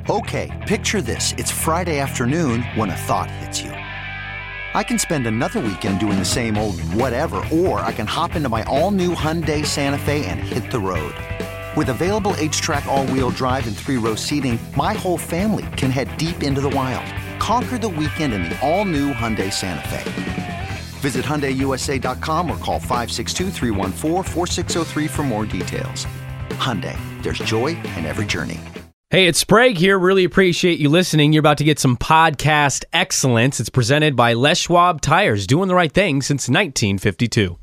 Okay, picture this. It's Friday afternoon when a thought hits you. I can spend another weekend doing the same old whatever, or I can hop into my all-new Hyundai Santa Fe and hit the road. With available H-Track all-wheel drive and 3-row seating, my whole family can head deep into the wild. Conquer the weekend in the all-new Hyundai Santa Fe. Visit HyundaiUSA.com or call 562-314-4603 for more details. Hyundai, there's joy in every journey. Hey, it's Sprague here. Really appreciate you listening. You're about to get some podcast excellence. It's presented by Les Schwab Tires, doing the right thing since 1952.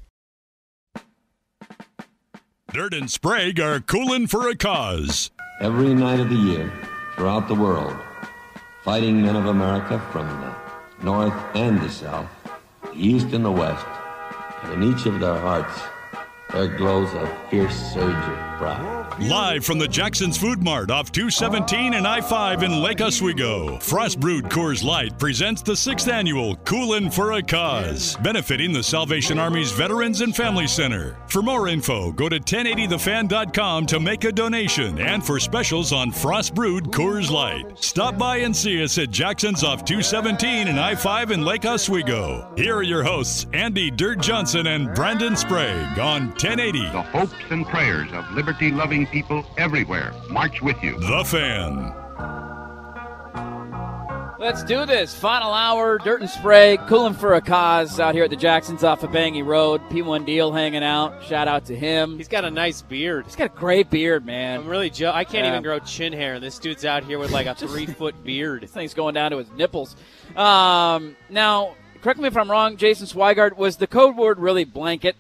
Dirt and Sprague are cooling for a cause. Every night of the year, throughout the world, fighting men of America from the north and the south, the east and the west, and in each of their hearts, there glows a fierce surge of pride. Live from the Jackson's Food Mart off 217 and I-5 in Lake Oswego, Frost Brewed Coors Light presents the 6th annual Coolin' for a Cause, benefiting the Salvation Army's Veterans and Family Center. For more info, go to 1080thefan.com to make a donation and for specials on Frost Brewed Coors Light. Stop by and see us at Jackson's off 217 and I-5 in Lake Oswego. Here are your hosts, Andy Dirt Johnson and Brandon Sprague on 1080. The hopes and prayers of liberty-loving people everywhere march with you. The Fan. Let's do this. Final hour, Dirt and Sprague, cooling for a cause out here at the Jacksons off of Bangy Road. P1 Deal hanging out. Shout out to him. He's got a nice beard. He's got a great beard, man. I'm really I can't even grow chin hair. This dude's out here with like a 3-foot beard. This thing's going down to his nipples. Now, correct me if I'm wrong, Jason Swigard, was the code word really blanket?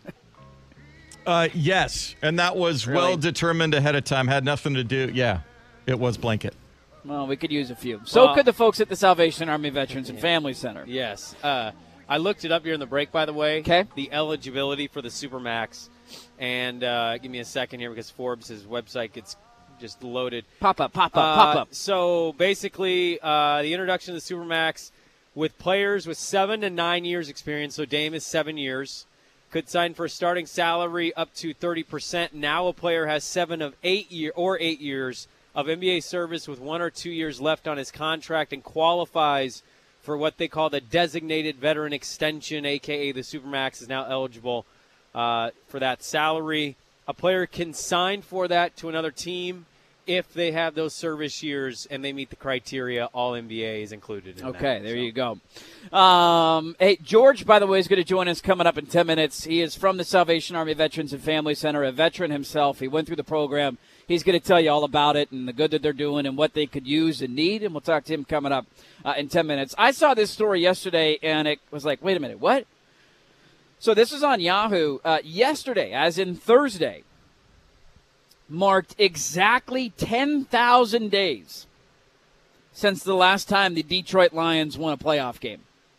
Yes, and that was Really? well determined ahead of time. Had nothing to do. Yeah, it was blanket. Well, we could use a few. So Well- could the folks at the Salvation Army Veterans and Family Center. Yes. I looked it up during the break, by the way. Okay. The eligibility for the Supermax. And give me a second here because Forbes' website gets just loaded. Pop up. So basically, the introduction to the Supermax with players with 7 to 9 years experience. So Dame is 7 years. Could sign for a starting salary up to 30%. Now a player has 7 of 8 years of NBA service with 1 or 2 years left on his contract and qualifies for what they call the designated veteran extension, a.k.a. the Supermax is now eligible for that salary. A player can sign for that to another team if they have those service years and they meet the criteria. All NBA is included in that. Okay, there you go. Hey, George, by the way, is going to join us coming up in 10 minutes. He is from the Salvation Army Veterans and Family Center, a veteran himself. He went through the program. He's going to tell you all about it and the good that they're doing and what they could use and need, and we'll talk to him coming up in 10 minutes. I saw this story yesterday, and it was like, wait a minute, what? So this is on Yahoo. Yesterday, as in Thursday, marked exactly 10,000 days since the last time the Detroit Lions won a playoff game.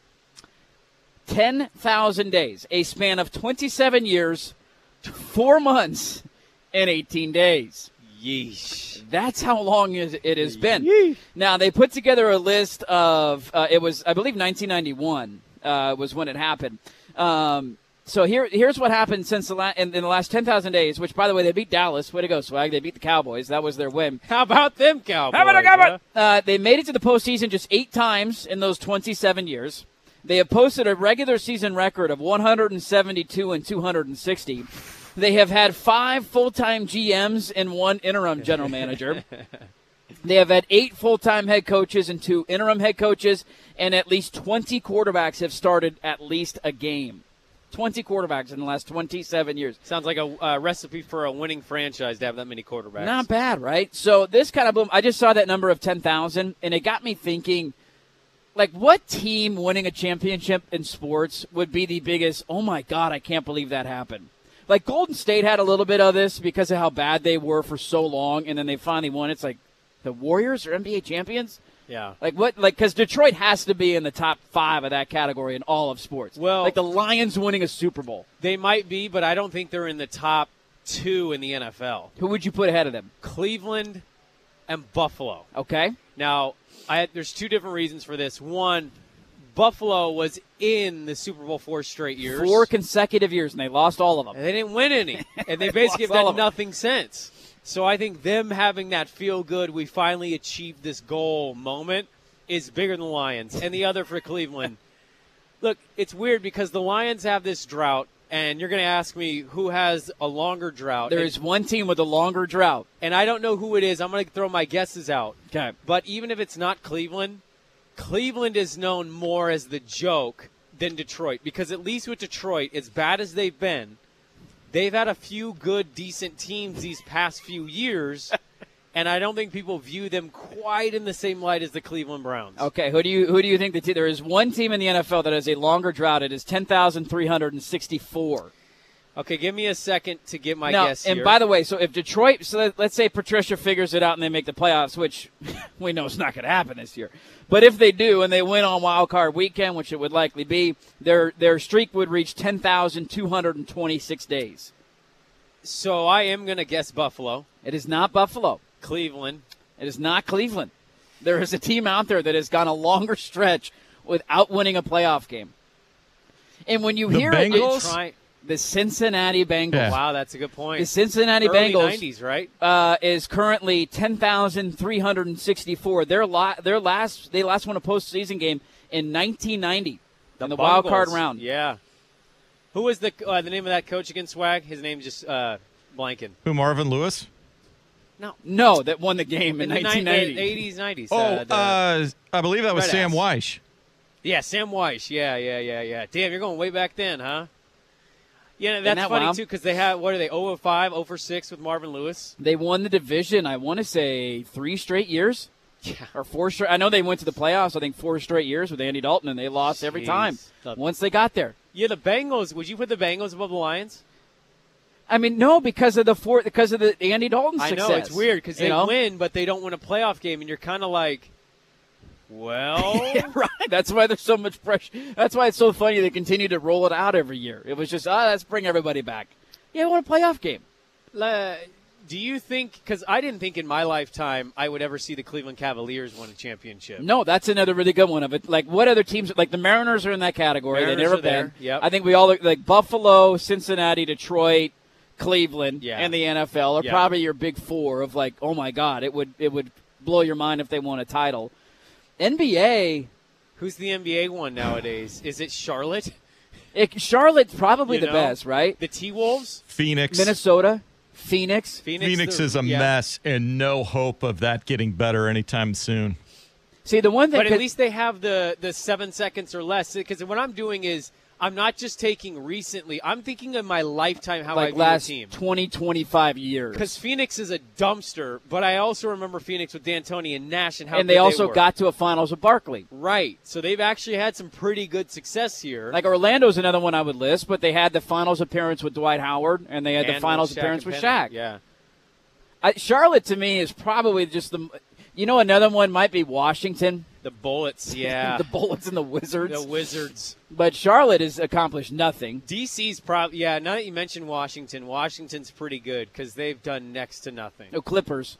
10,000 days, a span of 27 years, 4 months, and 18 days. Yeesh. That's how long it has been. Yeesh. Now, they put together a list of, it was, I believe, 1991 was when it happened. So here's what happened since in the last 10,000 days, which, by the way, they beat Dallas. Way to go, Swag. They beat the Cowboys. That was their win. How about them Cowboys? How about the Cowboys? They made it to the postseason just 8 times in those 27 years. They have posted a regular season record of 172 and 260. They have had 5 full-time GMs and 1 interim general manager. They have had 8 full-time head coaches and 2 interim head coaches, and at least 20 quarterbacks have started at least a game. 20 quarterbacks in the last 27 years. Sounds like a recipe for a winning franchise to have that many quarterbacks. Not bad, right? So this kind of boom, I just saw that number of 10,000, and it got me thinking, like, what team winning a championship in sports would be the biggest, oh, my God, I can't believe that happened? Like, Golden State had a little bit of this because of how bad they were for so long, and then they finally won. It's like, the Warriors are NBA champions? Yeah. Like, what? Like, because Detroit has to be in the top 5 of that category in all of sports. Well, like the Lions winning a Super Bowl. They might be, but I don't think they're in the top 2 in the NFL. Who would you put ahead of them? Cleveland and Buffalo. Okay. Now, there's 2 different reasons for this. One, Buffalo was in the Super Bowl 4 straight years. 4 consecutive years, and they lost all of them. And they didn't win any. And they basically have all done of them. nothing since. So I think them having that feel-good, we finally achieved this goal moment is bigger than the Lions. And the other for Cleveland. Look, it's weird because the Lions have this drought, and you're going to ask me who has a longer drought. There is one team with a longer drought. And I don't know who it is. I'm going to throw my guesses out. Okay. But even if it's not Cleveland, Cleveland is known more as the joke than Detroit. Because at least with Detroit, as bad as they've been, they've had a few good, decent teams these past few years. And I don't think people view them quite in the same light as the Cleveland Browns. Okay, who do you think there is one team in the NFL that has a longer drought? It is 10,364. Okay, give me a second to get my guess here. And by the way, so if Detroit, let's say Patricia figures it out and they make the playoffs, which we know is not going to happen this year. But if they do and they win on Wild Card Weekend, which it would likely be, their streak would reach 10,226 days. So I am going to guess Buffalo. It is not Buffalo. Cleveland. It is not Cleveland. There is a team out there that has gone a longer stretch without winning a playoff game. And when you hear Bengals? The Cincinnati Bengals. Yeah. Wow, that's a good point. The Cincinnati Early Bengals 90s, right? Is currently 10,364. They last won a postseason game in 1990 in the wild card round. Yeah. Who was the name of that coach against Swag? His name's just blanking. Who, Marvin Lewis? No, that won the game in the 1990. 80s, 90s. I believe that was Red Sam Ass. Weish. Yeah, Sam Weish. Yeah. Damn, you're going way back then, huh? Yeah, that's that funny, wild? too, because they had, what are they, 0 of 5, 0 for 6 with Marvin Lewis? They won the division, I want to say, 3 straight years. Yeah. Or 4 straight. I know they went to the playoffs, I think 4 straight years with Andy Dalton, and they lost every time once they got there. Yeah, the Bengals. Would you put the Bengals above the Lions? I mean, no, because of the Andy Dalton success. I know, it's weird because they know? win, but they don't win a playoff game, and you're kind of like, well. Yeah, right. That's why there's so much pressure. That's why it's so funny they continue to roll it out every year. It was just, let's bring everybody back. Yeah, I want a playoff game. Do you think, because I didn't think in my lifetime I would ever see the Cleveland Cavaliers win a championship. No, that's another really good one of it. Like, what other teams, like the Mariners are in that category. Mariners They've never are there. been. Yep. I think we all, like Buffalo, Cincinnati, Detroit, Cleveland, and the NFL are probably your big 4 of like, oh my God, it would blow your mind if they won a title. NBA. Who's the NBA one nowadays? Is it Charlotte? Charlotte's probably the best, right? The T-Wolves? Phoenix. Minnesota. Phoenix is a mess, and no hope of that getting better anytime soon. See, the one thing, but at least they have the 7 seconds or less. Because what I'm doing is I'm not just taking recently. I'm thinking of my lifetime how I view last a team. 20, 25 years. Because Phoenix is a dumpster, but I also remember Phoenix with D'Antoni and Nash and how and good they also were. got to a finals with Barkley. Right. So they've actually had some pretty good success here. Like Orlando's another one I would list, but they had the finals appearance with Dwight Howard, and they had the finals appearance with Shaq. Yeah. Charlotte, to me, is probably just the – another one might be Washington. The Bullets, yeah. The Bullets and the Wizards. The Wizards. But Charlotte has accomplished nothing. DC's probably – now that you mentioned Washington, Washington's pretty good because they've done next to nothing. No, Clippers.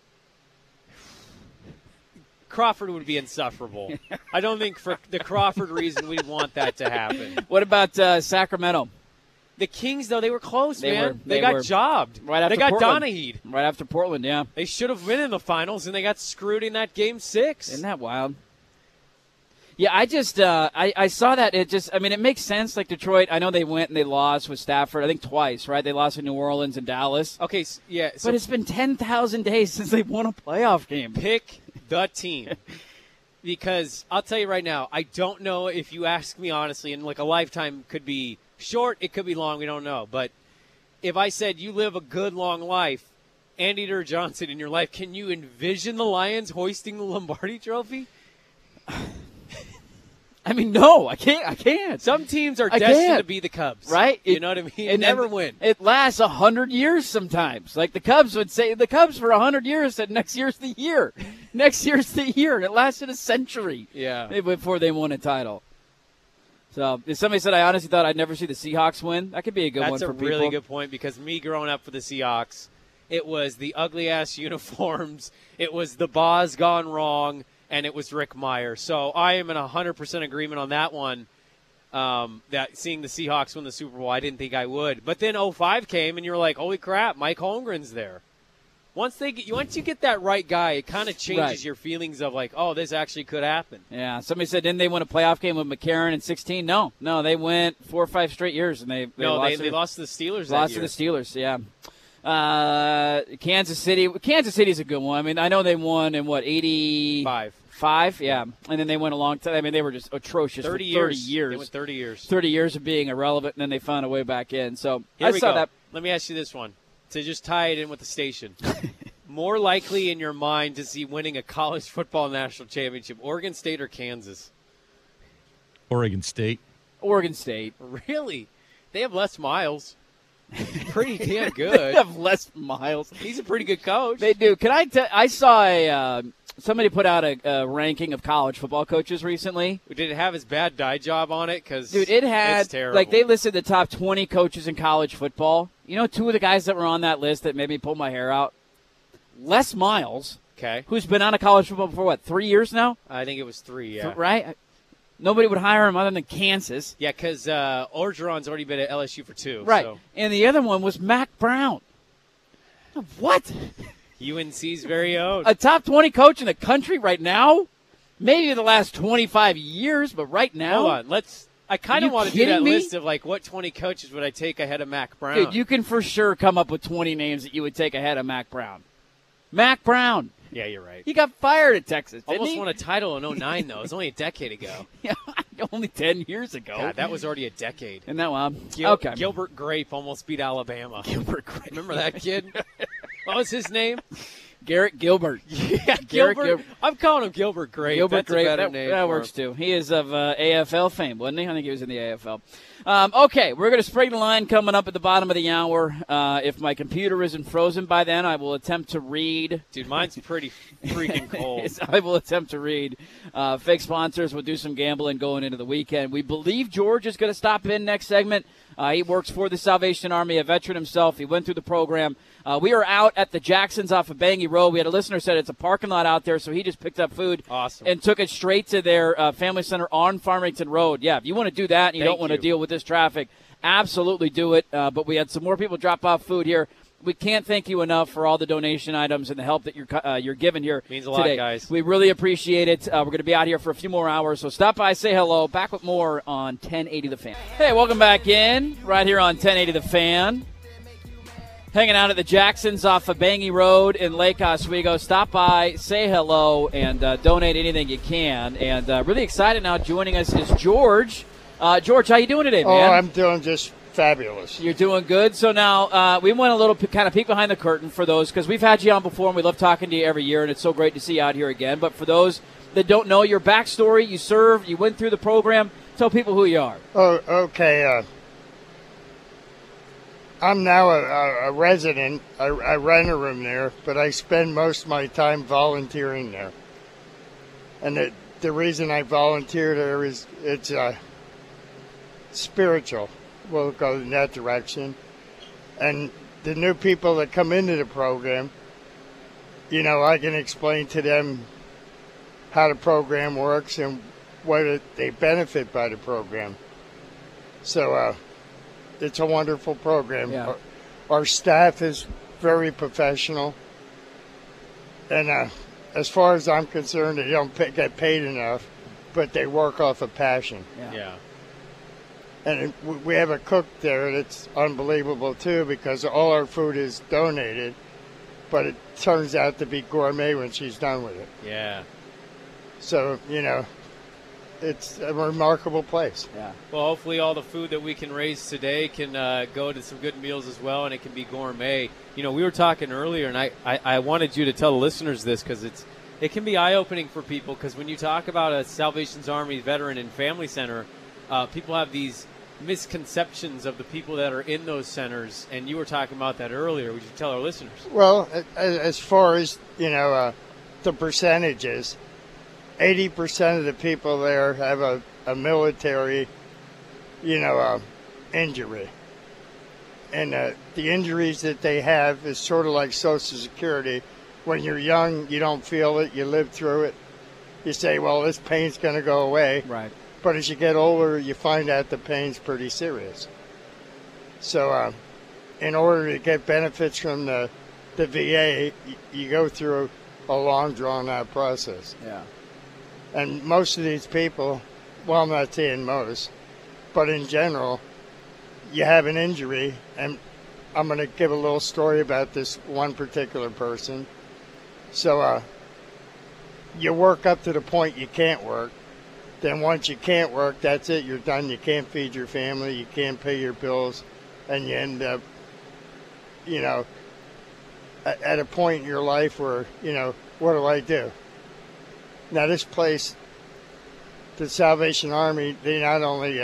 Crawford would be insufferable. I don't think for the Crawford reason we'd want that to happen. What about Sacramento? The Kings, though, they were close, man. They got were. jobbed. Right after they got Portland. Donaghy. Right after Portland, yeah. They should have been in the finals, and they got screwed in that Game 6. Isn't that wild? Yeah, I just I saw that. It makes sense. Like Detroit, I know they went and they lost with Stafford, I think twice, right? They lost in New Orleans and Dallas. Okay, yeah. So but it's been 10,000 days since they won a playoff game. Pick the team. Because I'll tell you right now, I don't know if you ask me honestly, and like a lifetime could be short, it could be long, we don't know. But if I said you live a good, long life, Andy Dur Johnson in your life, can you envision the Lions hoisting the Lombardi Trophy? I mean, no, I can't. Some teams are destined to be the Cubs. Right? You know what I mean? And never win. It lasts 100 years sometimes. Like the Cubs would say, the Cubs for 100 years said next year's the year. Next year's the year. And it lasted a century before they won a title. So if somebody said, I honestly thought I'd never see the Seahawks win, that could be a good one for people. That's a really good point because me growing up for the Seahawks, it was the ugly-ass uniforms. It was the Boz gone wrong. And it was Rick Meyer. So I am in 100% agreement on that one, that seeing the Seahawks win the Super Bowl, I didn't think I would. But then 05 came, and you're like, holy crap, Mike Holmgren's there. once you get that right guy, it kind of changes Right. your feelings of like, oh, this actually could happen. Yeah, somebody said, didn't they win a playoff game with McCarron in 16? No, they went 4 or 5 straight years, and they lost to the Steelers that lost year. to the Steelers, yeah. Kansas City. Kansas City's a good one. I mean, I know they won in, 85? Yeah. And then they went a long time. I mean, they were just atrocious 30 for 30 years. years. They went 30 years. 30 years of being irrelevant, and then they found a way back in. So Here I we saw go. that. Let me ask you this one to just tie it in with the station. More likely in your mind to see winning a college football national championship, Oregon State or Kansas? Oregon State. Oregon State. Really? They have Les Miles. Pretty damn They good. have Les Miles. He's a pretty good coach. They do. I saw somebody put out a ranking of college football coaches recently. Did it have his bad dye job on it? Because Dude, it had, it's terrible. like, they listed the top 20 coaches in college football. You know, 2 of the guys that were on that list that made me pull my hair out? Les Miles, Okay. who's been out of college football for, 3 years now? I think it was 3, yeah. Right? Nobody would hire him other than Kansas. Yeah, because Orgeron's already been at LSU for 2. Right. So. And the other one was Mac Brown. What? UNC's very own. A top 20 coach in the country right now? Maybe the last 25 years, but right now? Hold on. I kind Are of you want to do that kidding me? list of, like, what 20 coaches would I take ahead of Mac Brown? Dude, you can for sure come up with 20 names that you would take ahead of Mac Brown. Mac Brown. Yeah, you're right. He got fired at Texas, didn't Almost he? won a title in 2009, though. It was only a decade ago. Yeah, only 10 years ago. God, that was already a decade. Isn't that wild? Okay. Gilbert Grape almost beat Alabama. Gilbert Grape. Remember that kid? What was his name? Garrett Gilbert. Yeah, Garrett Gilbert. I'm calling him Gilbert Grape. Gilbert That's Grape. a better That, name. that for works him. too. He is of AFL fame, wasn't he? I think he was in the AFL. Okay, we're going to spring the line coming up at the bottom of the hour. If my computer isn't frozen by then, I will attempt to read. Dude, mine's pretty freaking cold. I will attempt to read fake sponsors. We'll do some gambling going into the weekend. We believe George is going to stop in next segment. He works for the Salvation Army, a veteran himself. He went through the program. We are out at the Jacksons off of Bangy Road. We had a listener said it's a parking lot out there, so he just picked up food Awesome. and took it straight to their family center on Farmington Road. Yeah, if you want to do that and you Thank don't want to you. deal with this traffic, absolutely do it. But we had some more people drop off food here. We can't thank you enough for all the donation items and the help that you're giving here Means a lot, today. guys. We really appreciate it. We're going to be out here for a few more hours, so stop by, say hello. Back with more on 1080 The Fan. Hey, welcome back in, right here on 1080 The Fan. Hanging out at the Jacksons off of Bangy Road in Lake Oswego. Stop by, say hello, and donate anything you can. And really excited now. Joining us is George. George, how you doing today, man? Oh, I'm doing just fabulous. You're doing good. So now we went a little kind of peek behind the curtain for those, because we've had you on before and we love talking to you every year, and it's so great to see you out here again. But for those that don't know your backstory, you served, you went through the program. Tell people who you are. Oh, okay. I'm now a resident. I rent a room there, but I spend most of my time volunteering there. And the reason I volunteer there is it's spiritual. We'll go in that direction. And the new people that come into the program, I can explain to them how the program works and what they benefit by the program. So it's a wonderful program. Yeah. Our staff is very professional. And as far as I'm concerned, they don't get paid enough, but they work off of passion. Yeah. And we have a cook there that's unbelievable, too, because all our food is donated, but it turns out to be gourmet when she's done with it. Yeah. So, it's a remarkable place. Yeah. Well, hopefully all the food that we can raise today can go to some good meals as well, and it can be gourmet. We were talking earlier, and I wanted you to tell the listeners this because it can be eye-opening for people, because when you talk about a Salvation's Army veteran and family center, people have these misconceptions of the people that are in those centers, and you were talking about that earlier. Would you tell our listeners? Well, as far as, the percentages, 80% of the people there have a military, injury. And the injuries that they have is sort of like Social Security. When you're young, you don't feel it. You live through it. You say, well, this pain's going to go away. Right. But as you get older, you find out the pain's pretty serious. So in order to get benefits from the the VA, you go through a long, drawn-out process. Yeah. And most of these people, well, I'm not saying most, but in general, you have an injury, and I'm going to give a little story about this one particular person. So you work up to the point you can't work. Then once you can't work, that's it. You're done. You can't feed your family. You can't pay your bills. And you end up, at a point in your life where, what do I do? Now, this place, the Salvation Army, they not only,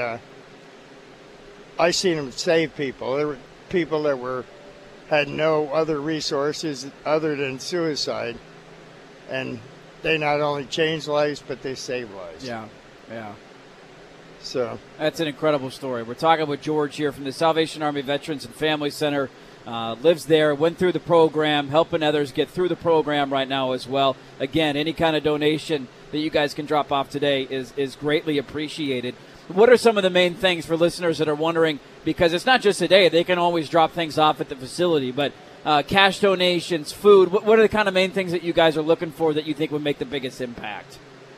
I seen them save people. There were people that had no other resources other than suicide. And they not only changed lives, but they saved lives. Yeah, yeah. So that's an incredible story. We're talking with George here from the Salvation Army Veterans and Family Center. Lives there, went through the program, helping others get through the program right now as well. Again, any kind of donation that you guys can drop off today is greatly appreciated. What are some of the main things for listeners that are wondering, because it's not just today, they can always drop things off at the facility, but cash donations, food, what are the kind of main things that you guys are looking for that you think would make the biggest impact?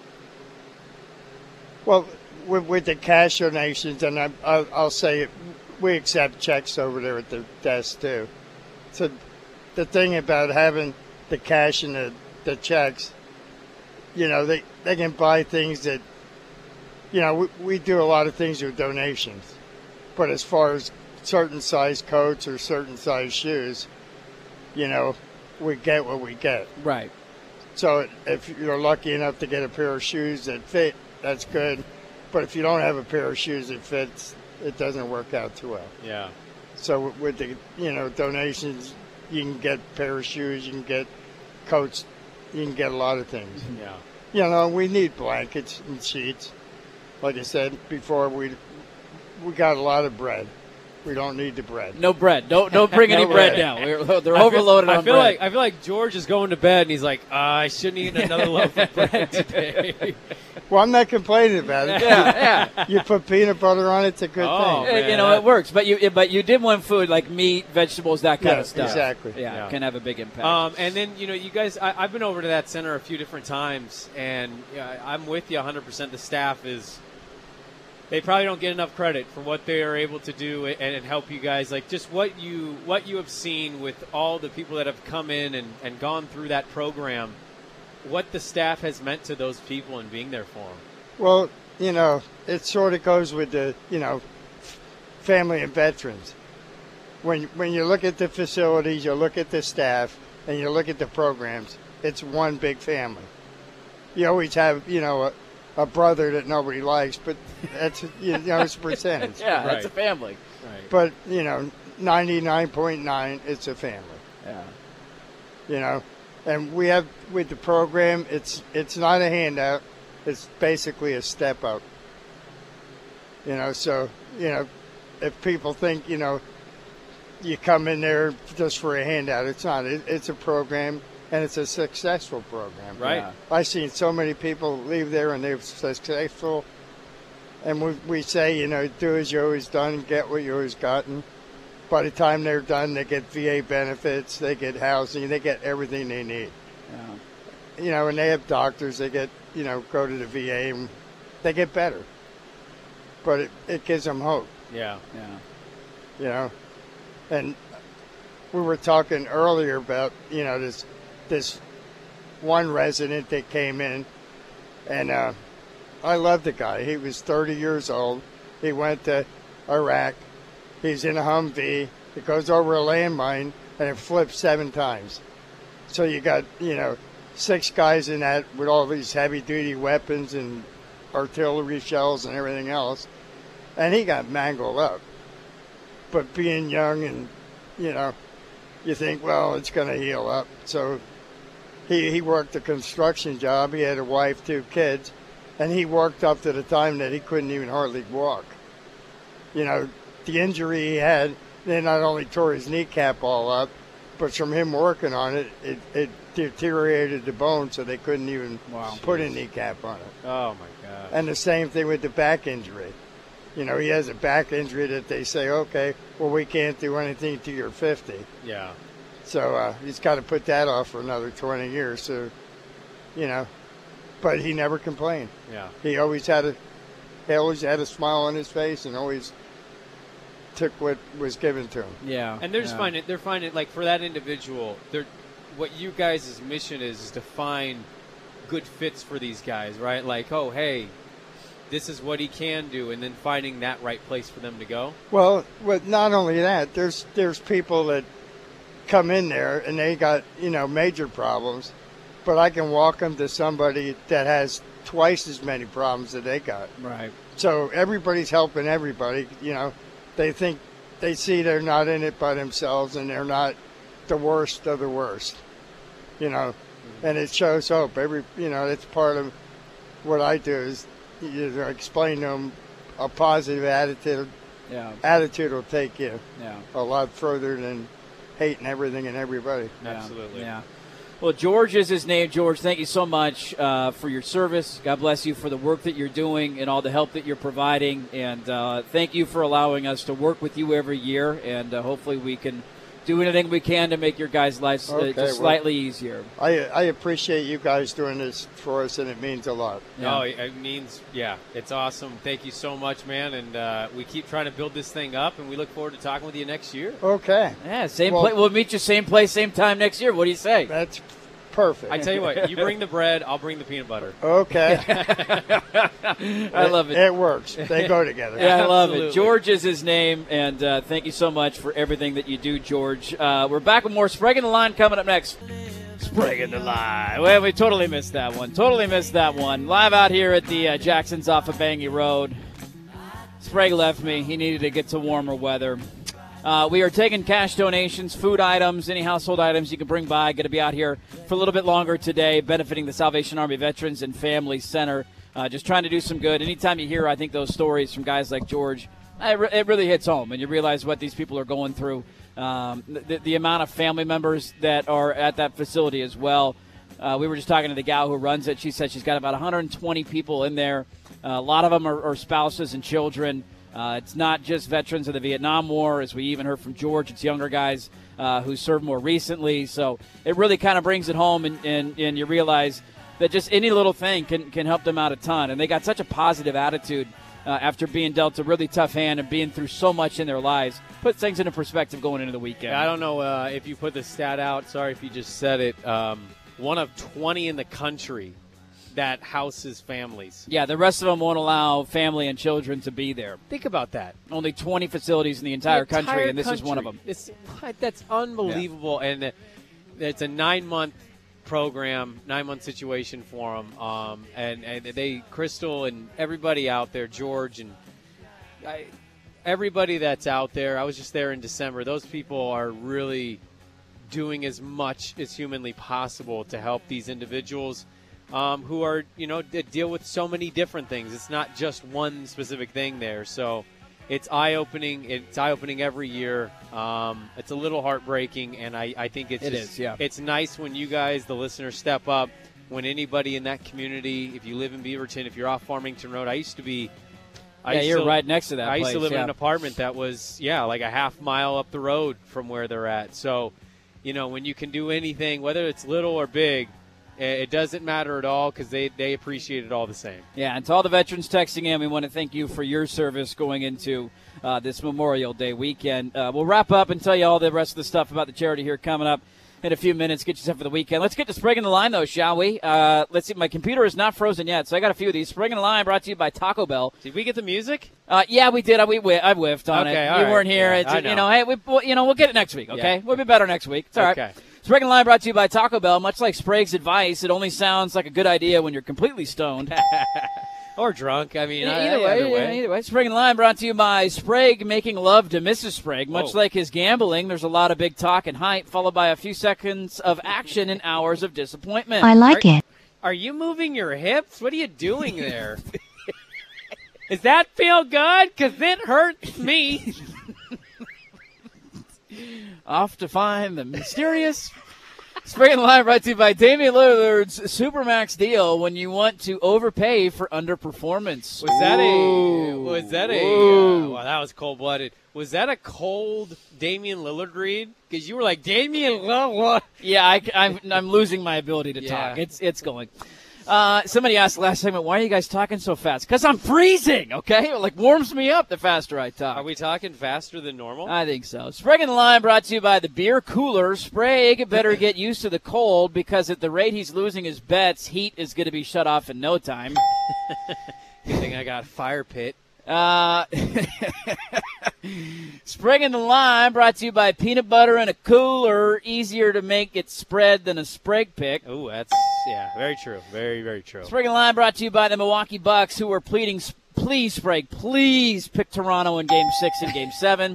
Well, with the cash donations, and I'll say we accept checks over there at the desk too. So the thing about having the cash and the checks, they can buy things that, we do a lot of things with donations. But as far as certain size coats or certain size shoes, we get what we get. Right. So if you're lucky enough to get a pair of shoes that fit, that's good. But if you don't have a pair of shoes that fits, it doesn't work out too well. Yeah. So with the, donations, you can get a pair of shoes, you can get coats, you can get a lot of things. Yeah. We need blankets and sheets. Like I said before, we got a lot of bread. We don't need the bread. No bread. Don't bring any bread down. They're overloaded on bread. I feel like George is going to bed and he's like, I shouldn't eat another loaf of bread today. Well, I'm not complaining about it. Yeah. You put peanut butter on it, it's a good thing. Man. It works. But you did want food like meat, vegetables, that kind of stuff. Exactly. Yeah, can have a big impact. And then, you guys, I've been over to that center a few different times, and I'm with you 100%. The staff they probably don't get enough credit for what they are able to do and help you guys. Like just what you have seen with all the people that have come in and gone through that program, what the staff has meant to those people and being there for them. Well, it sort of goes with the, family and veterans. When you look at the facilities, you look at the staff, and you look at the programs, it's one big family. You always have, a brother that nobody likes, but that's, it's a percentage. Yeah, That's a family. Right. But, 99.9, it's a family. Yeah. And we have, with the program, it's not a handout. It's basically a step up. So, if people think, you come in there just for a handout, it's not. It's a program. And it's a successful program. Right. Yeah. I've seen so many people leave there and they're successful. And we say, do as you always done, get what you always gotten. By the time they're done, they get VA benefits, they get housing, they get everything they need. Yeah. And they have doctors, they get, go to the VA and they get better. But it gives them hope. Yeah. Yeah. And we were talking earlier about, this one resident that came in, and I love the guy. He was 30 years old. He went to Iraq. He's in a Humvee. It goes over a landmine, and it flips 7 times. So you got, 6 guys in that with all these heavy-duty weapons and artillery shells and everything else, and he got mangled up. But being young and, you think, well, it's going to heal up. So he worked a construction job. He had a wife, 2 kids, and he worked up to the time that he couldn't even hardly walk. The injury he had, they not only tore his kneecap all up, but from him working on it, it deteriorated the bone so they couldn't even put a kneecap on it. Oh, my God. And the same thing with the back injury. He has a back injury that they say, okay, well, we can't do anything till you're 50. Yeah. So he's got to put that off for another 20 years. So, but he never complained. Yeah. He always had a smile on his face and always took what was given to him. Yeah. And they're finding like for that individual, what you guys' mission is to find good fits for these guys, right? Like, oh, hey, this is what he can do, and then finding that right place for them to go. Well, not only that, there's people that come in there and they got, major problems, but I can walk them to somebody that has twice as many problems that they got. Right. So everybody's helping everybody. They see they're not in it by themselves and they're not the worst of the worst. And it shows hope. It's part of what I do is explain to them a positive attitude. Yeah. Attitude will take you Yeah. a lot further than hating everything and everybody. Absolutely. Yeah. Well, George is his name. George, thank you so much for your service. God bless you for the work that you're doing and all the help that you're providing. And thank you for allowing us to work with you every year. And hopefully we can do anything we can to make your guys' lives just slightly easier. I appreciate you guys doing this for us, and it means a lot. Yeah. Oh, it means, it's awesome. Thank you so much, man. And we keep trying to build this thing up, and we look forward to talking with you next year. Okay. Yeah, we'll meet you same place, same time next year. What do you say? That's perfect. I tell you what, you bring the bread, I'll bring the peanut butter. Okay. I love it. It works. They go together. Yeah, I love it. George is his name, and thank you so much for everything that you do, George. We're back with more Sprague in the Line coming up next. Sprague in the Line. Well, we totally missed that one. Live out here at the Jacksons off of Bangor Road. Sprague left me. He needed to get to warmer weather. We are taking cash donations, food items, any household items you can bring by. Going to be out here for a little bit longer today, benefiting the Salvation Army Veterans and Family Center. Just trying to do some good. Anytime you hear, I think, those stories from guys like George, it really hits home, and you realize what these people are going through. The amount of family members that are at that facility as well. We were just talking to the gal who runs it. She said she's got about 120 people in there. A lot of them are spouses and children. It's not just veterans of the Vietnam War, as we even heard from George. It's younger guys who served more recently. So it really kind of brings it home, and you realize that just any little thing can help them out a ton. And they got such a positive attitude after being dealt a really tough hand and being through so much in their lives. Put things into perspective going into the weekend. I don't know if you put the stat out. Sorry if you just said it. One of 20 in the country that houses families. Yeah, the rest of them won't allow family and children to be there. Think about that. Only 20 facilities in the entire country, and this is one of them. That's unbelievable, and it's a 9-month program, 9-month situation for them. And they, Crystal and everybody out there, George and everybody that's out there. I was just there in December. Those people are really doing as much as humanly possible to help these individuals. Who are, that deal with so many different things. It's not just one specific thing there. So it's eye-opening. It's eye-opening every year. It's a little heartbreaking, and I think it's nice when you guys, the listeners, step up. When anybody in that community, if you live in Beaverton, if you're off Farmington Road, you're right next to that place. I used to live in an apartment that was, like a half mile up the road from where they're at. So, when you can do anything, whether it's little or big, it doesn't matter at all because they appreciate it all the same. Yeah, and to all the veterans texting in, we want to thank you for your service going into this Memorial Day weekend. We'll wrap up and tell you all the rest of the stuff about the charity here coming up in a few minutes. Get you set for the weekend. Let's get to Sprague in the Line, though, shall we? Let's see. My computer is not frozen yet, so I got a few of these. Sprague in the Line brought to you by Taco Bell. Did we get the music? Yeah, we did. I whiffed on it. You weren't here. Yeah, we'll get it next week, okay? Yeah. We'll be better next week. It's all right. Sprague in the Line brought to you by Taco Bell. Much like Sprague's advice, it only sounds like a good idea when you're completely stoned. Or drunk. I mean, either way. Sprague in the Line brought to you by Sprague making love to Mrs. Sprague. Much like his gambling, there's a lot of big talk and hype, followed by a few seconds of action and hours of disappointment. I like it. Are you moving your hips? What are you doing there? Does that feel good? Because it hurts me. Off to find the mysterious Spring and Line brought to you by Damian Lillard's Supermax deal when you want to overpay for underperformance. Was that a wow, that was cold-blooded. Was that a cold Damian Lillard read? Because you were like, Damian Lillard. Yeah, I'm losing my ability to talk. It's going. Somebody asked last segment, why are you guys talking so fast? Because I'm freezing, okay? It warms me up the faster I talk. Are we talking faster than normal? I think so. Sprague and the Line brought to you by the beer cooler. Sprague better get used to the cold because at the rate he's losing his bets, heat is going to be shut off in no time. Good thing I got fire pit. Sprague and the Line brought to you by peanut butter and a cooler. Easier to make it spread than a Sprague pick. Oh, that's, very true. Very, very true. Sprague and the Line brought to you by the Milwaukee Bucks, who are pleading, please, Sprague, please pick Toronto in Game 6 and Game 7.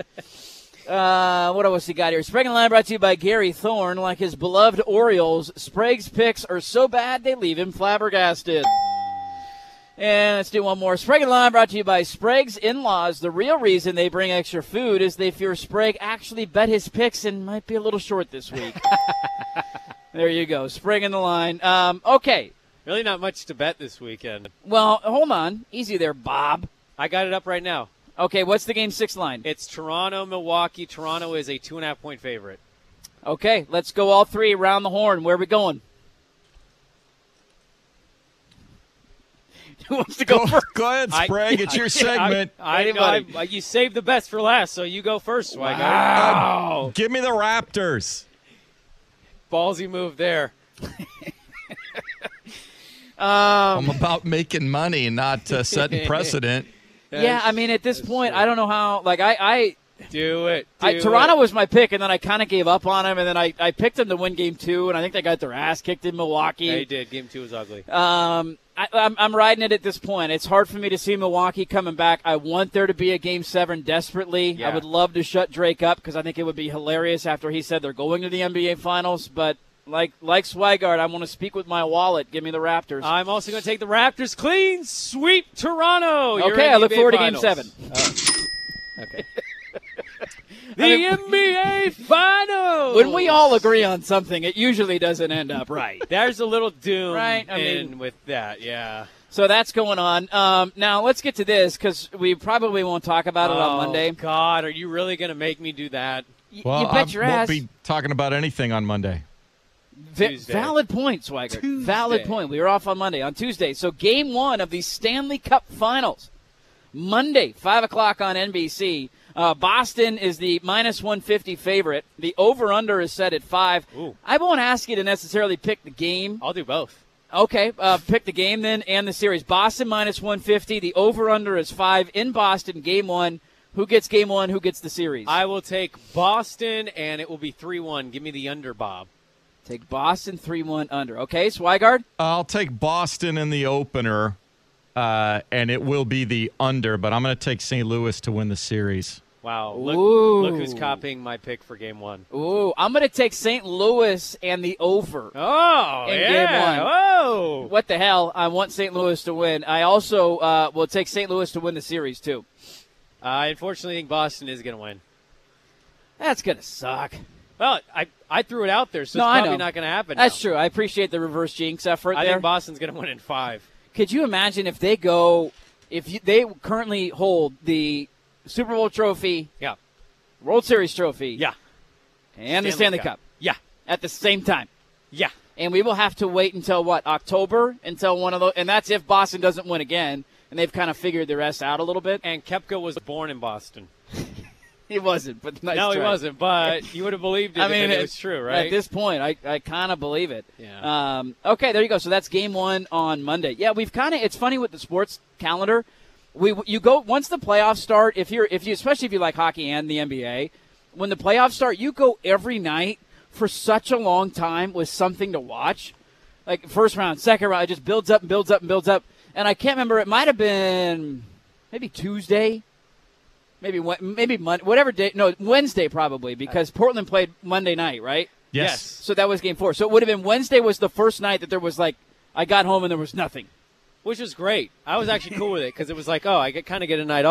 What else he got here? Sprague and the Line brought to you by Gary Thorne. Like his beloved Orioles, Sprague's picks are so bad they leave him flabbergasted. And let's do one more. Sprague and Line brought to you by Sprague's in-laws. The real reason they bring extra food is they fear Sprague actually bet his picks and might be a little short this week. There you go. Sprague and the Line. Okay. Really not much to bet this weekend. Well, hold on. Easy there, Bob. I got it up right now. Okay, what's the Game 6 line? It's Toronto-Milwaukee. Toronto is a 2.5-point favorite. Okay, let's go all three around the horn. Where are we going? Who wants to go first? Go ahead, Sprague. It's your segment. You saved the best for last, so you go first, Swag. Wow. Give me the Raptors. Ballsy move there. I'm about making money, not setting precedent. Yeah, I mean, at this point, I don't know how. Do it. Toronto was my pick, and then I kind of gave up on him, and then I picked them to win Game 2, and I think they got their ass kicked in Milwaukee. They did. Game 2 was ugly. I'm riding it at this point. It's hard for me to see Milwaukee coming back. I want there to be a Game 7 desperately. Yeah. I would love to shut Drake up because I think it would be hilarious after he said they're going to the NBA Finals, but like Swigart, I want to speak with my wallet. Give me the Raptors. I'm also going to take the Raptors. Clean sweep Toronto. Okay, I look forward to Game 7. Okay. The NBA Finals! When we all agree on something, it usually doesn't end up right. There's a little doom right? with that, yeah. So that's going on. Now, let's get to this because we probably won't talk about it on Monday. God, are you really going to make me do that? Well, you bet your I ass. won't be talking about anything on Monday. Valid point, Swagger. Valid point. We were off on Monday. On Tuesday. So Game 1 of the Stanley Cup Finals. Monday, 5 o'clock on NBC. Boston is the minus 150 favorite. The over-under is set at 5. Ooh. I won't ask you to necessarily pick the game. I'll do both. Okay, pick the game then and the series. Boston minus 150. The over-under is 5 in Boston, Game 1. Who gets Game 1? Who gets the series? I will take Boston, and it will be 3-1. Give me the under, Bob. Take Boston 3-1 under. Okay, Swigard? I'll take Boston in the opener. And it will be the under, but I'm going to take St. Louis to win the series. Wow. Look who's copying my pick for Game 1. Ooh, I'm going to take St. Louis and the over. Oh, in yeah. Game 1. Oh. What the hell? I want St. Louis to win. I also will take St. Louis to win the series, too. I unfortunately think Boston is going to win. That's going to suck. Well, I threw it out there, so it's probably not going to happen That's now. true. I appreciate the reverse jinx effort I there. think Boston's going to win in 5. Could you imagine if they go – they currently hold the Super Bowl trophy, yeah, World Series trophy, yeah, and the Stanley Cup, yeah, at the same time, yeah, and we will have to wait until what, October, until one of those, and that's if Boston doesn't win again, and they've kind of figured the rest out a little bit. And Koepka was born in Boston. He wasn't, but nice no, try. he wasn't. But you would have believed it. I mean, it was true, right? At this point, I kind of believe it. Yeah. Okay, there you go. So that's Game 1 on Monday. Yeah, we've kind of. It's funny with the sports calendar. You go once the playoffs start. If you especially if you like hockey and the NBA, when the playoffs start, you go every night for such a long time with something to watch. Like first round, second round, it just builds up and builds up and builds up. And I can't remember. It might have been maybe Tuesday. Maybe Monday, whatever day. No, Wednesday probably because Portland played Monday night, right? Yes. So that was Game 4. So it would have been Wednesday was the first night that there was I got home and there was nothing. Which was great. I was actually cool with it because it was like, I kind of get a night off.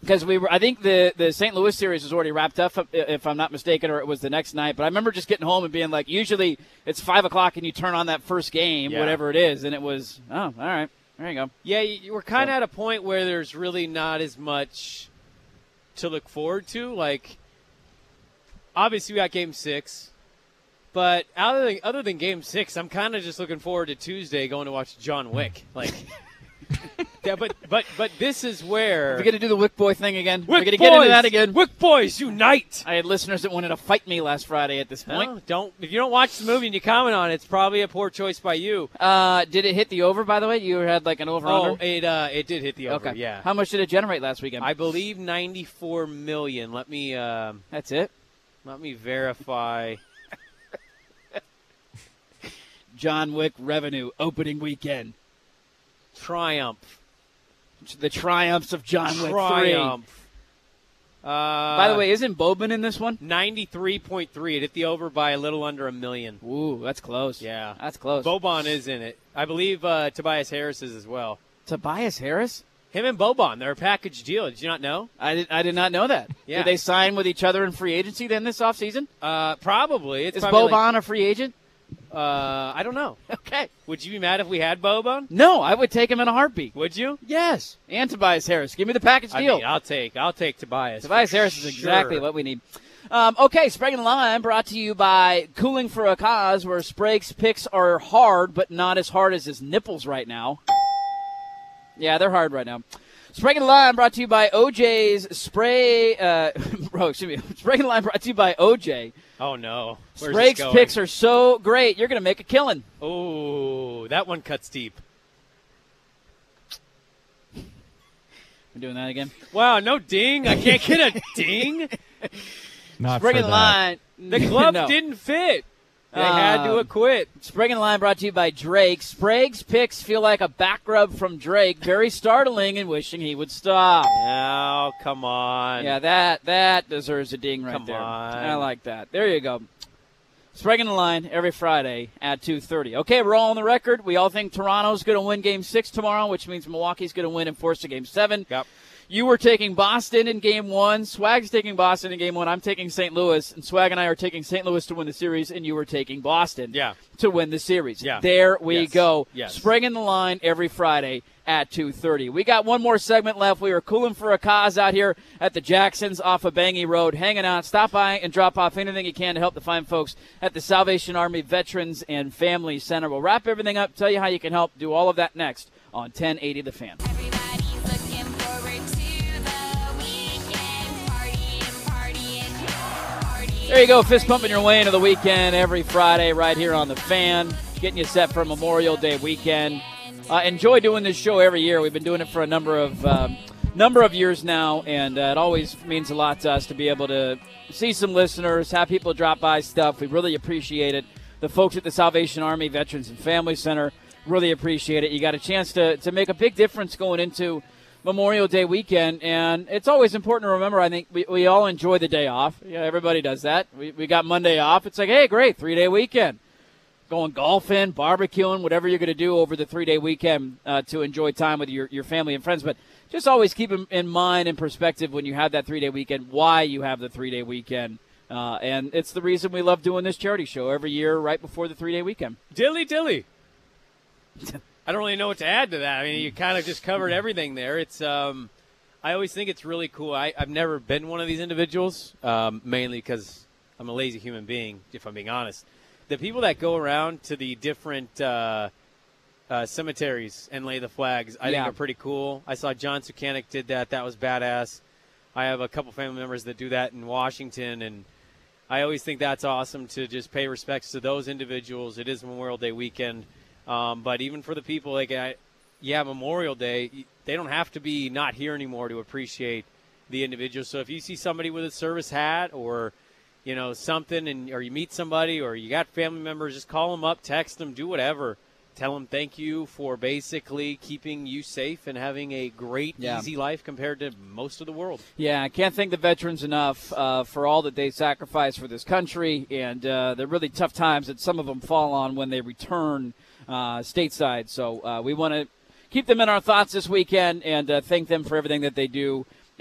because I think the St. Louis series was already wrapped up, if I'm not mistaken, or it was the next night. But I remember just getting home and being like, usually it's 5 o'clock and you turn on that first game, whatever it is, and it was, all right, there you go. Yeah, you were kind of at a point where there's really not as much to look forward to. Like, obviously we got Game 6, but other than Game 6, I'm kind of just looking forward to Tuesday going to watch John Wick. Like. Yeah, but this is where we're going to do the Wick Boy thing again. Wick we're going to boys, get into that again. Wick Boys unite! I had listeners that wanted to fight me last Friday at this point. No, if you don't watch the movie and you comment on it, it's probably a poor choice by you. Did it hit the over? By the way, you had like an over/under. Oh, it did hit the over. Okay. Yeah. How much did it generate last weekend? I believe 94 million. Let me. That's it. Let me verify. John Wick revenue opening weekend. Triumph. The triumphs of John Wick 3. Triumph. By the way, isn't Boban in this one? 93.3. It hit the over by a little under $1 million. Ooh, that's close. Yeah. That's close. Boban is in it. I believe Tobias Harris is as well. Tobias Harris? Him and Boban. They're a package deal. Did you not know? I did not know that. Yeah. Did they sign with each other in free agency then this offseason? Probably. Is Boban a free agent? I don't know. Okay. Would you be mad if we had Boban? No, I would take him in a heartbeat. Would you? Yes. And Tobias Harris. Give me the package deal. I'll take Tobias. Tobias Harris is exactly what we need. Okay, Sprague and Lime brought to you by Cooling for a Cause, where Sprague's picks are hard, but not as hard as his nipples right now. Yeah, they're hard right now. Sprague and Lime brought to you by OJ's Spray. Sprague and Lime brought to you by OJ. Oh, no. Sprague's picks are so great, you're going to make a killing. Oh, that one cuts deep. We're doing that again? Wow, no ding. I can't get a ding. Not Sprague for and that. Lime. The glove No. didn't fit. They had to acquit. Sprague and Lime brought to you by Drake. Sprague's picks feel like a back rub from Drake. Very startling and wishing he would stop. Oh, come on. Yeah, that deserves a ding right there. Come on. I like that. There you go. Sprague and Line every Friday at 2:30. Okay, we're all on the record. We all think Toronto's going to win Game 6 tomorrow, which means Milwaukee's going to win and force to Game 7. Yep. You were taking Boston in Game 1. Swag's taking Boston in Game 1. I'm taking St. Louis. And Swag and I are taking St. Louis to win the series, and you were taking Boston to win the series. Yeah. There we go. Yes. Sprague and the Line every Friday at 2:30. We got one more segment left. We are cooling for a cause out here at the Jacksons off of Bangy Road, hanging out. Stop by and drop off anything you can to help the fine folks at the Salvation Army Veterans and Family Center. We'll wrap everything up, tell you how you can help, do all of that next on 1080 The Fan. There you go, fist pumping your way into the weekend every Friday right here on The Fan, getting you set for Memorial Day weekend. Enjoy doing this show every year. We've been doing it for a number of years now, and it always means a lot to us to be able to see some listeners, have people drop by stuff. We really appreciate it. The folks at the Salvation Army Veterans and Family Center really appreciate it. You got a chance to make a big difference going into Memorial Day weekend, and it's always important to remember, I think, we all enjoy the day off. Yeah, everybody does that. We got Monday off. It's like, hey, great, 3-day weekend. Going golfing, barbecuing, whatever you're going to do over the 3-day weekend to enjoy time with your family and friends. But just always keep in mind and perspective when you have that 3-day weekend, why you have the 3-day weekend. And it's the reason we love doing this charity show every year right before the 3-day weekend. Dilly. I don't really know what to add to that. I mean, you kind of just covered everything there. It's I always think it's really cool. I've never been one of these individuals, mainly because I'm a lazy human being, if I'm being honest. The people that go around to the different cemeteries and lay the flags, I think are pretty cool. I saw John Sukanik did that. That was badass. I have a couple family members that do that in Washington, and I always think that's awesome to just pay respects to those individuals. It is Memorial Day weekend. But even for the people, Memorial Day, they don't have to be not here anymore to appreciate the individual. So if you see somebody with a service hat or, something, or you meet somebody or you got family members, just call them up, text them, do whatever. Tell them thank you for basically keeping you safe and having a great, easy life compared to most of the world. Yeah, I can't thank the veterans enough for all that they sacrifice for this country, and the really tough times that some of them fall on when they return stateside. So we want to keep them in our thoughts this weekend and thank them for everything that they do.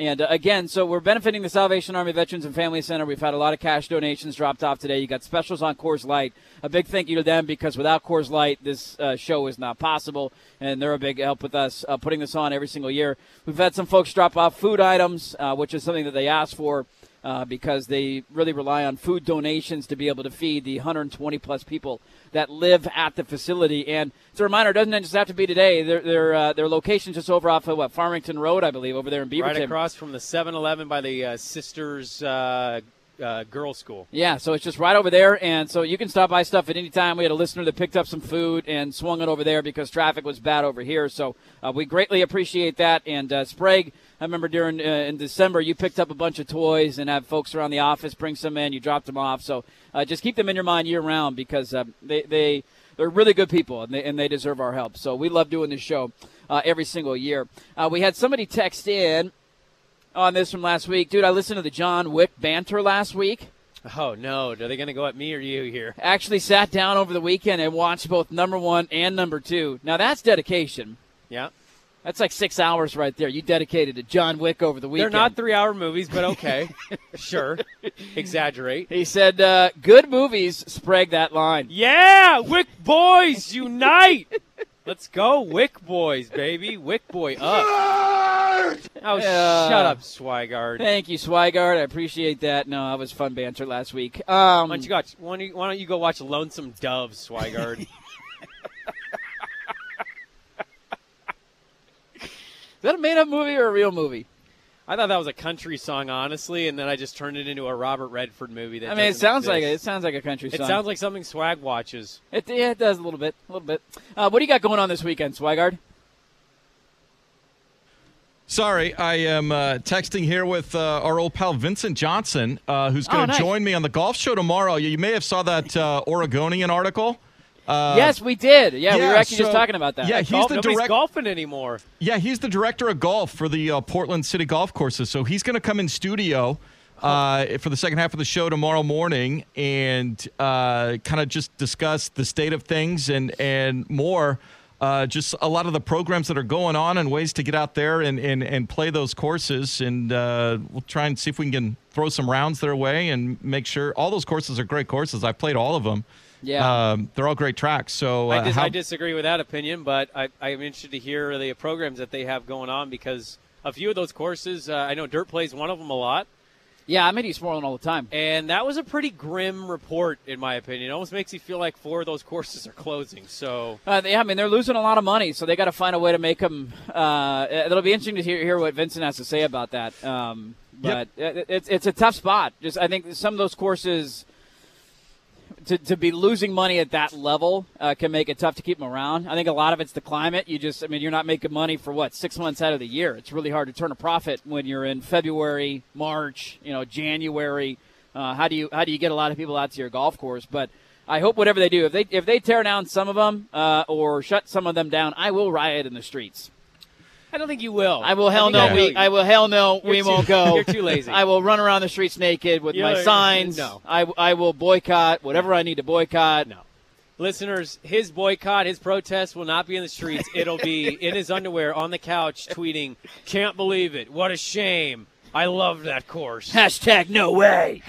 And, again, so we're benefiting the Salvation Army Veterans and Family Center. We've had a lot of cash donations dropped off today. You got specials on Coors Light. A big thank you to them because without Coors Light, this show is not possible, and they're a big help with us putting this on every single year. We've had some folks drop off food items, which is something that they asked for. Because they really rely on food donations to be able to feed the 120-plus people that live at the facility. And it's a reminder, it doesn't just have to be today. Their location's just over off of, Farmington Road, I believe, over there in Beaverton. Right across from the 7-Eleven by the Sisters Girls' School. Yeah, so it's just right over there, and so you can stop by stuff at any time. We had a listener that picked up some food and swung it over there because traffic was bad over here. So we greatly appreciate that. And Sprague, I remember during in December, you picked up a bunch of toys and have folks around the office bring some in. You dropped them off. So just keep them in your mind year-round because they're really good people, and they deserve our help. So we love doing this show every single year. We had somebody text in on this from last week. Dude, I listened to the John Wick banter last week. Oh, no. Are they going to go at me or you here? Actually sat down over the weekend and watched both number 1 and number 2. Now, that's dedication. Yeah. That's like 6 hours right there. You dedicated to John Wick over the weekend. They're not 3-hour movies, but okay. Sure. Exaggerate. He said, good movies, Sprague that line. Yeah! Wick boys, unite! Let's go, Wick boys, baby. Wick boy up. Oh, shut up, Swigard. Thank you, Swigard. I appreciate that. No, that was fun banter last week. Why don't you go watch Lonesome Dove, Swigard? Is that a made-up movie or a real movie? I thought that was a country song, honestly, and then I just turned it into a Robert Redford movie. That it sounds like it. It sounds like a country song. It sounds like something Swag watches. It does a little bit. What do you got going on this weekend, Swigard? Sorry, I am texting here with our old pal Vincent Johnson, who's going to join me on the golf show tomorrow. You may have saw that Oregonian article. Yes, we did. Yeah, we were actually just talking about that. Yeah, he's nobody's golfing anymore. Yeah, he's the director of golf for the Portland City Golf Courses. So he's going to come in studio for the second half of the show tomorrow morning and kind of just discuss the state of things and more. Just a lot of the programs that are going on and ways to get out there and play those courses. And we'll try and see if we can throw some rounds their way and make sure all those courses are great courses. I've played all of them. Yeah, they're all great tracks. So I disagree with that opinion, but I'm interested to hear the programs that they have going on because a few of those courses, I know Dirt plays one of them a lot. Yeah, I'm at East Moreland all the time. And that was a pretty grim report, in my opinion. It almost makes you feel like 4 of those courses are closing. So they're losing a lot of money, so they got to find a way to make them. It'll be interesting to hear what Vincent has to say about that. But it's a tough spot. I think some of those courses. To be losing money at that level can make it tough to keep them around. I think a lot of it's the climate. You're not making money for 6 months out of the year. It's really hard to turn a profit when you're in February, March, January. How do you get a lot of people out to your golf course? But I hope whatever they do, if they tear down some of them or shut some of them down, I will riot in the streets. I don't think you will. I will hell no. We won't go. You're too lazy. I will run around the streets naked with my signs. No. I will boycott whatever I need to boycott. No. Listeners, his boycott, his protest will not be in the streets. It'll be in his underwear on the couch tweeting, "Can't believe it. What a shame. I love that course." # no way.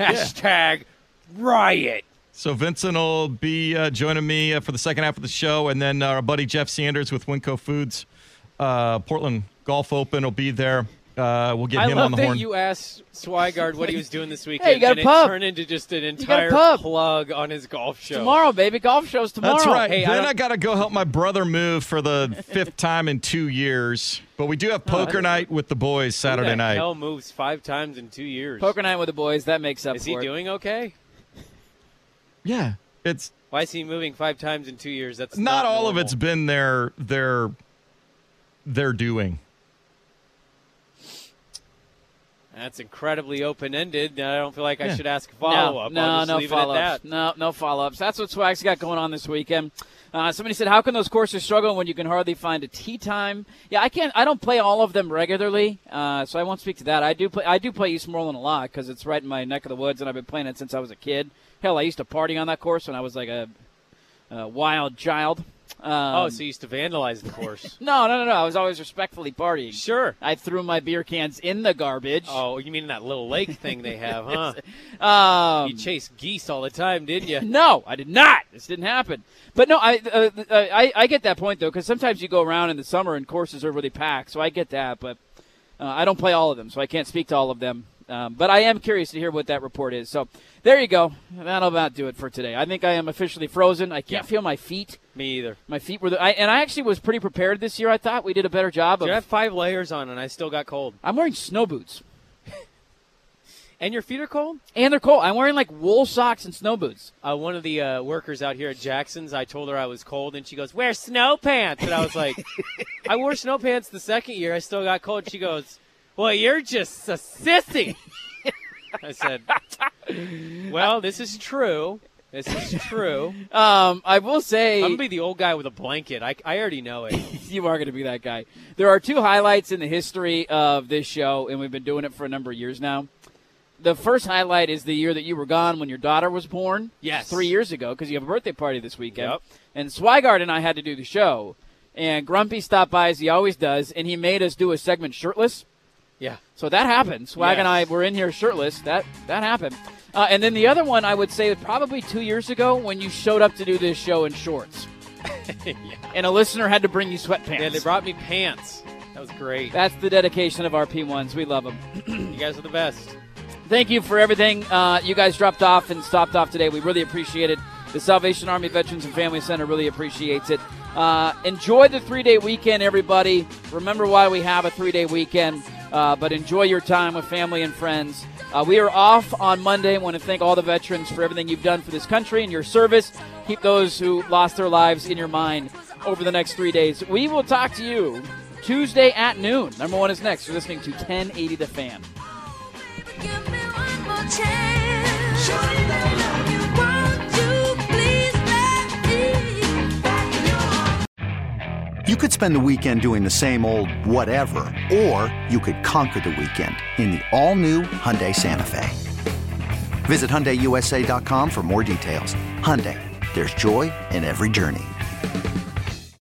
# riot. So Vincent will be joining me for the second half of the show, and then our buddy Jeff Sanders with Winco Foods. Portland Golf Open will be there. We'll get him on the horn. I love that you asked Swigard what he was doing this weekend. Hey, you got a pub. It turned into just an entire plug on his golf show. Tomorrow, baby. Golf show's tomorrow. That's right. Hey, then I got to go help my brother move for the 5th time in 2 years. But we do have poker night with the boys Saturday night. Who the hell moves 5 times in 2 years? Poker night with the boys. That makes up for it. Is he doing okay? Yeah. Why is he moving 5 times in 2 years? That's not all normal. of it's been their doing. That's incredibly open-ended. I don't feel like I should ask a follow-up. No follow-ups. No follow-ups. That's what Swag's got going on this weekend. Somebody said, how can those courses struggle when you can hardly find a tee time? Yeah, I don't play all of them regularly, so I won't speak to that. I do play East Moreland a lot because it's right in my neck of the woods, and I've been playing it since I was a kid. Hell, I used to party on that course when I was like a wild child. So you used to vandalize the course. No. I was always respectfully partying. Sure. I threw my beer cans in the garbage. Oh, you mean that little lake thing they have, huh? You chased geese all the time, didn't you? No, I did not. This didn't happen. But no, I get that point, though, because sometimes you go around in the summer and courses are really packed, so I get that. But I don't play all of them, so I can't speak to all of them. But I am curious to hear what that report is. So there you go. That'll about do it for today. I think I am officially frozen. I can't feel my feet. Me either. My feet were and I actually was pretty prepared this year. I thought we did a better job. I have 5 layers on, and I still got cold. I'm wearing snow boots. And your feet are cold? And they're cold. I'm wearing, like, wool socks and snow boots. One of the workers out here at Jackson's, I told her I was cold, and she goes, wear snow pants. And I was like, I wore snow pants the second year. I still got cold. She goes, well, you're just a sissy. I said, well, this is true. This is true. I will say, I'm going to be the old guy with a blanket. I already know it. You are going to be that guy. There are 2 highlights in the history of this show, and we've been doing it for a number of years now. The first highlight is the year that you were gone when your daughter was born. Yes. 3 years ago, because you have a birthday party this weekend. Yep. And Swigart and I had to do the show. And Grumpy stopped by, as he always does, and he made us do a segment shirtless. Yeah. So that happened. Swag and I were in here shirtless. That happened. And then the other one, I would say, probably 2 years ago when you showed up to do this show in shorts. Yeah. And a listener had to bring you sweatpants. Yeah, they brought me pants. That was great. That's the dedication of our P1s. We love them. You guys are the best. Thank you for everything you guys dropped off and stopped off today. We really appreciate it. The Salvation Army Veterans and Family Center really appreciates it. Enjoy the 3-day weekend, everybody. Remember why we have a 3-day weekend, but enjoy your time with family and friends. We are off on Monday. I want to thank all the veterans for everything you've done for this country and your service. Keep those who lost their lives in your mind over the next 3 days. We will talk to you Tuesday at noon. Number 1 is next. You're listening to 1080 The Fan. Give me one more chance. Show me that I love you. You could spend the weekend doing the same old whatever, or you could conquer the weekend in the all-new Hyundai Santa Fe. Visit HyundaiUSA.com for more details. Hyundai, there's joy in every journey.